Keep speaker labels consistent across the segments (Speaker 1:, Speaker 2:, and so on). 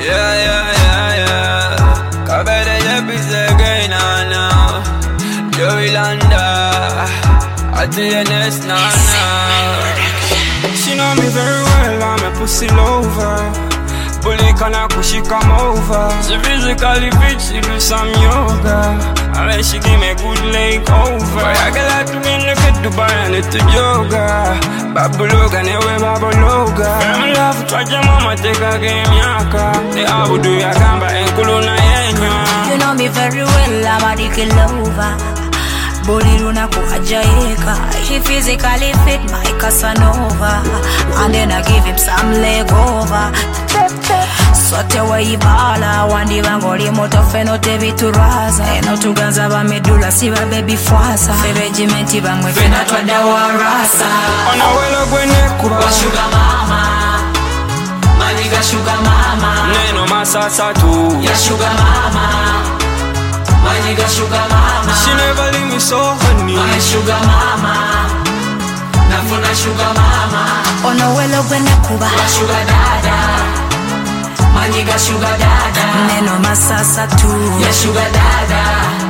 Speaker 1: Yeah. Kabede Jepise Gaina now. Joey Landa. ATNS Nana.
Speaker 2: She know me very well, I'm a pussy lover. Bully kana she come over. She physically fit, she do some yoga. And then she give me a good leg over. I get out to me, look at Dubai and it's yoga. Babuloga, newe babuloga. I'm love, try your mama, take a game, yaka. The abu do ya gamba, and kuluna yenya.
Speaker 3: You know me very well, I'm a dicky lover. Bully Luna Kuhajaika. She physically fit my Casanova. And then I give him some leg over. Sote wa ibala. Wandi wangori moto feno tevi turaza. Eno tuganza ba medula siba baby fwasa. Febe jimenti ba mwefena twada wa rasa.
Speaker 2: Ona welo gwene kuba
Speaker 3: wa sugar mama. Maniga sugar mama.
Speaker 2: Neno masasa tu
Speaker 3: ya sugar mama. My nigga sugar mama.
Speaker 2: She never leave me so honey.
Speaker 3: My sugar mama. Nafuna sugar mama. Ono welo gwene kuba wa sugar dada. My nigga sugar dada. Neno masasa tu ya sugar dada.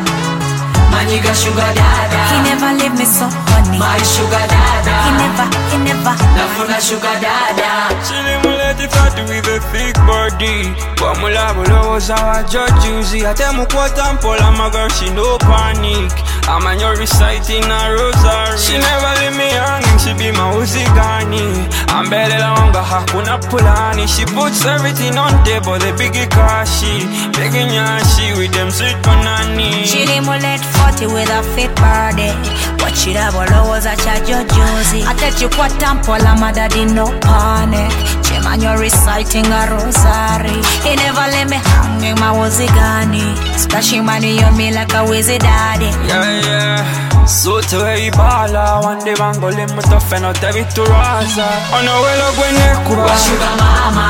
Speaker 3: My nigga sugar dada. He never leave me so honey. My sugar dada. He never Nafuna sugar dada.
Speaker 2: She limuleti fat with a thick body. Wamula bolo was our judge Uzi. I tell mu quota mpola my girl, she no panic. I'm on your reciting a rosary. She never leave me hanging, she be my Uzi Gani. I'm better longer, hakuna pulani. She puts everything on table, the biggie kashi. Begging yashi with them sweet banani.
Speaker 3: She limuleti 40 with a fit body. Watch it up, bolo was a judge Uzi. I tell you quota mpola my daddy no panic. Man, you're reciting a rosary. He never let me hang my wazigani. Splashing money on me like a wizzy daddy.
Speaker 2: Yeah. So to a bala, one day bango limbo to feno tevi turaza. Ono welo gwene kuba
Speaker 3: wa sugar mama.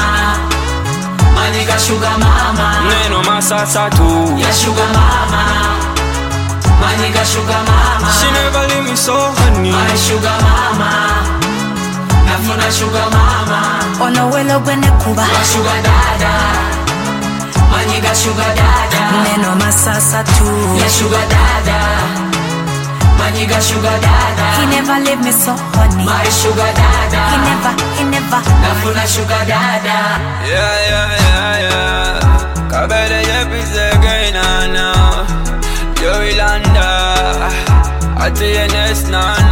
Speaker 3: My nigga sugar mama.
Speaker 2: Neno masasa tu
Speaker 3: ya sugar mama. My nigga sugar mama.
Speaker 2: She never leave me so honey.
Speaker 3: My sugar mama. Nafuna sugar mama. Ono welo gwene kuba wa sugar dada. My nigga sugar dada. Neno masasa tu ya sugar dada. My nigga sugar dada. He never leave me so honey. My sugar dada. He never Nafuna sugar dada.
Speaker 1: Yeah. Kabede Jepise Gaina now. Joey Landa. ATNS Nana.